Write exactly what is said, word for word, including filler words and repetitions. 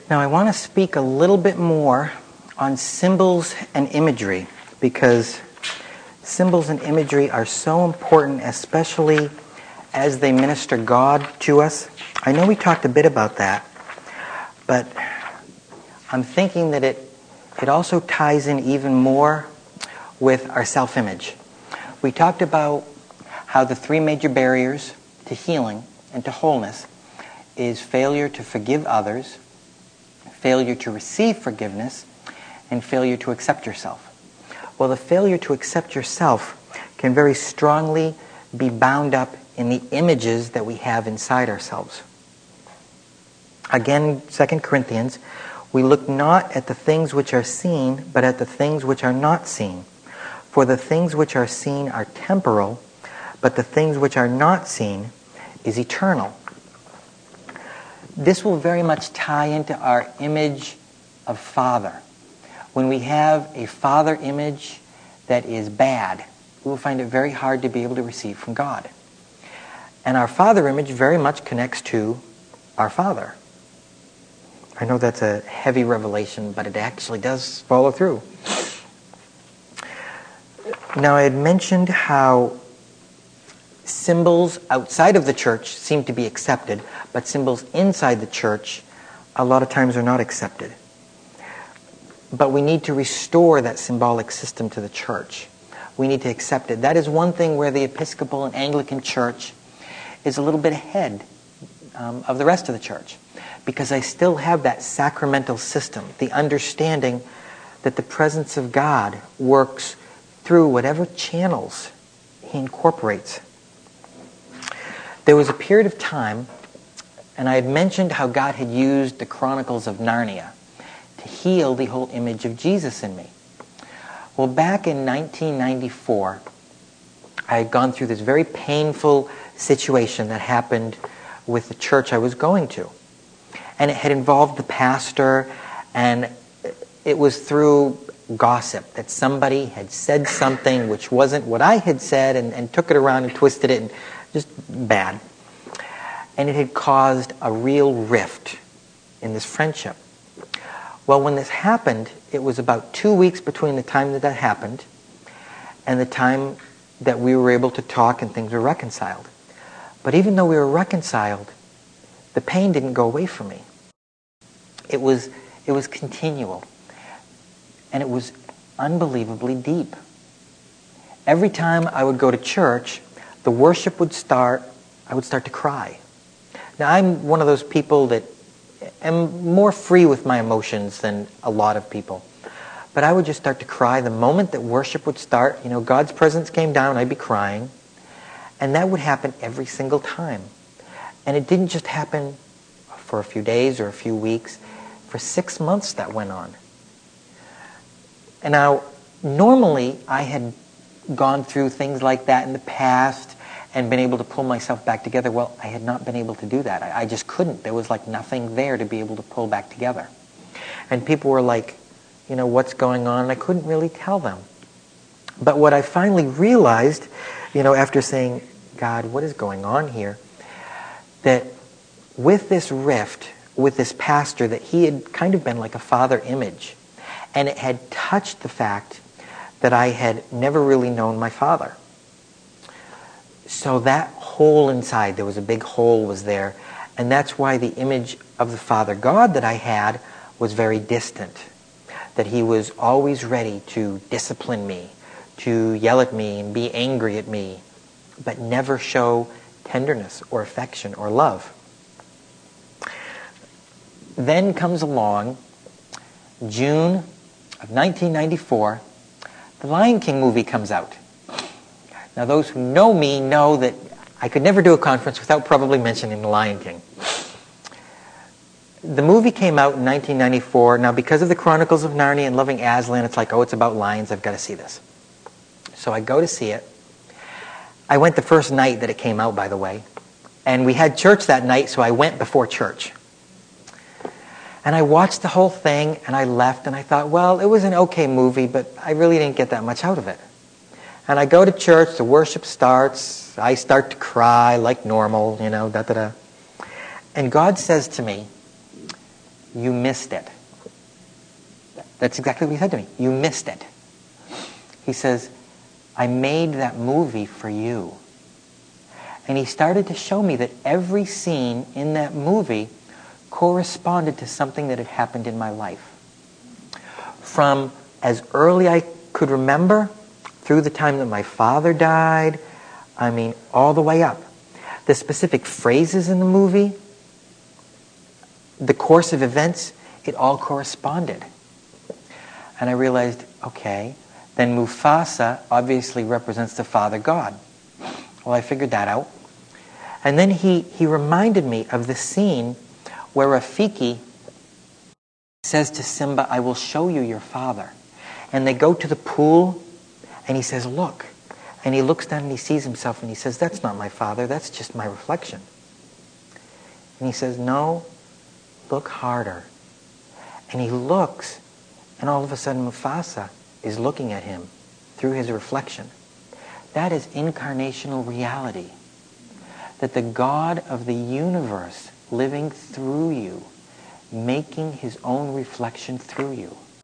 Now I want to speak a little bit more on symbols and imagery, because symbols and imagery are so important, especially as they minister God to us. I know we talked a bit about that, but I'm thinking that it, it also ties in even more with our self-image. We talked about how the three major barriers to healing and to wholeness is failure to forgive others, failure to receive forgiveness, and failure to accept yourself. Well, the failure to accept yourself can very strongly be bound up in the images that we have inside ourselves. Again, Second Corinthians, we look not at the things which are seen, but at the things which are not seen. For the things which are seen are temporal, but the things which are not seen is eternal. This will very much tie into our image of Father. When we have a Father image that is bad, we will find it very hard to be able to receive from God. And our Father image very much connects to our Father. I know that's a heavy revelation, but it actually does follow through. Now, I had mentioned how symbols outside of the church seem to be accepted, but symbols inside the church a lot of times are not accepted. But we need to restore that symbolic system to the church. We need to accept it. That is one thing where the Episcopal and Anglican Church is a little bit ahead um, of the rest of the church, because I still have that sacramental system, the understanding that the presence of God works through whatever channels He incorporates. There was a period of time, and I had mentioned how God had used the Chronicles of Narnia to heal the whole image of Jesus in me. Well, back in nineteen ninety-four, I had gone through this very painful situation that happened with the church I was going to. And it had involved the pastor, and it was through gossip that somebody had said something which wasn't what I had said, and, and took it around and twisted it, and just bad. And it had caused a real rift in this friendship. Well, when this happened, it was about two weeks between the time that that happened and the time that we were able to talk and things were reconciled. But even though we were reconciled, the pain didn't go away from me. It was, it was continual. And it was unbelievably deep. Every time I would go to church, the worship would start, I would start to cry. Now, I'm one of those people that am more free with my emotions than a lot of people. But I would just start to cry the moment that worship would start. You know, God's presence came down, I'd be crying. And that would happen every single time. And it didn't just happen for a few days or a few weeks. For six months that went on. And now, normally I had gone through things like that in the past and been able to pull myself back together. Well, I had not been able to do that. I, I just couldn't. There was like nothing there to be able to pull back together. And people were like, you know, what's going on? And I couldn't really tell them. But what I finally realized, you know, after saying, God, what is going on here? That with this rift, with this pastor, that he had kind of been like a father image. And it had touched the fact that I had never really known my father. So that hole inside, there was a big hole was there. And that's why the image of the Father God that I had was very distant. That he was always ready to discipline me, to yell at me and be angry at me, but never show tenderness or affection or love. Then comes along June of nineteen ninety-four, the Lion King movie comes out. Now those who know me know that I could never do a conference without probably mentioning the Lion King. The movie came out in nineteen ninety-four. Now because of the Chronicles of Narnia and loving Aslan, it's like, oh, it's about lions, I've got to see this. So I go to see it. I went the first night that it came out, by the way. And we had church that night, so I went before church. And I watched the whole thing, and I left, and I thought, well, it was an okay movie, but I really didn't get that much out of it. And I go to church, the worship starts, I start to cry like normal, you know, da-da-da. And God says to me, you missed it. That's exactly what he said to me. You missed it. He says, I made that movie for you. And he started to show me that every scene in that movie corresponded to something that had happened in my life. From as early I could remember, through the time that my father died, I mean, all the way up. The specific phrases in the movie, the course of events, it all corresponded. And I realized, okay, then Mufasa obviously represents the Father God. Well, I figured that out. And then he, he reminded me of the scene where Rafiki says to Simba, I will show you your father. And they go to the pool, and he says, look. And he looks down and he sees himself, and he says, that's not my father, that's just my reflection. And he says, no, look harder. And he looks, and all of a sudden Mufasa is looking at him through his reflection. That is incarnational reality. That the God of the universe living through you, making his own reflection through you.